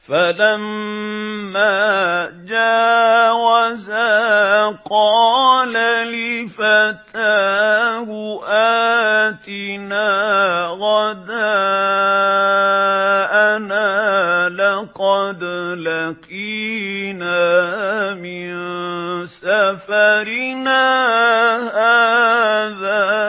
فَلَمَّا جَاوَزَا قَالَ لِفَتَاهُ آتِنَا غَدَاءَنَا لَقَدْ لَقِينَا مِن سَفَرِنَا هَٰذَا